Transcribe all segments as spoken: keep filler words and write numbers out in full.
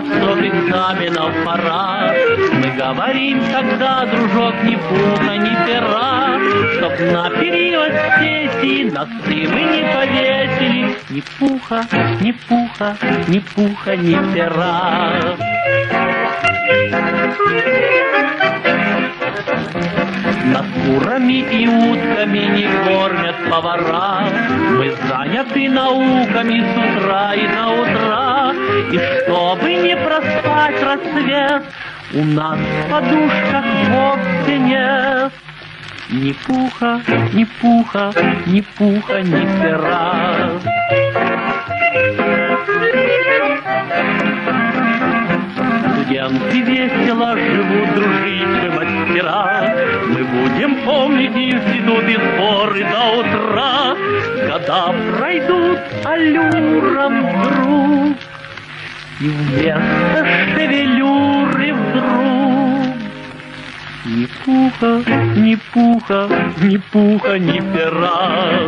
на срок экзаменов пора. Мы говорим тогда, дружок, ни пуха, ни пера, чтоб на период сессии носы мы не повесили. Ни пуха, ни пуха, ни пуха, ни пера. Нас курами и утками не кормят повара. Мы заняты науками с утра и до утра. И чтобы не проспать рассвет, у нас в подушках вовсе нет ни пуха, ни пуха, ни пуха, ни пера. Студенты весело живут, дружить мастера. Мы будем помнить институты, споры до утра. Года пройдут аллюром вдруг, и вместо шевелюры вдруг ни пуха, ни пуха, ни пуха, ни пера.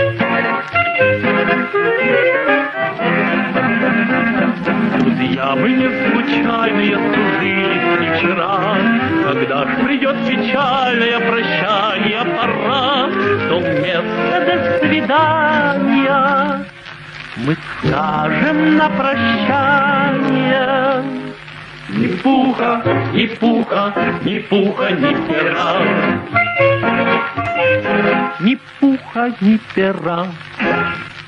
Друзья, мы не случайные, служились не вчера. Когда ж придет печальное прощание пора, то вместо «до свидания» мы скажем на прощание: ни пуха, ни пуха, ни пуха, ни пера. Ни пуха, ни пера.